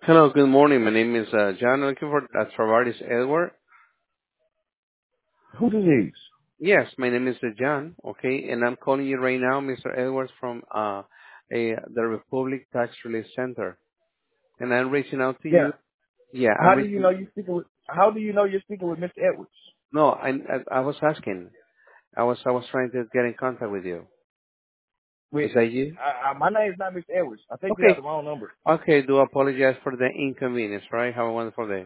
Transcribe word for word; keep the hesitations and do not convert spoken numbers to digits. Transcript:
Hello, good morning. My name is uh, John. I'm looking for uh, Travaris Edward. Who disease? Yes, my name is uh, John. Okay, and I'm calling you right now, Mister Edwards, from uh, a, the Republic Tax Relief Center, and I'm reaching out to Yeah. you. Yeah, I'm How do you know reaching. you're speaking with? How do you know you're speaking with Mister Edwards? No, I, I I was asking. I was I was trying to get in contact with you. Is Wait, that you? I, I, my name's not Mister Edwards. I think you have Okay. the wrong number. Okay. Do apologize for the inconvenience. Right. Have a wonderful day.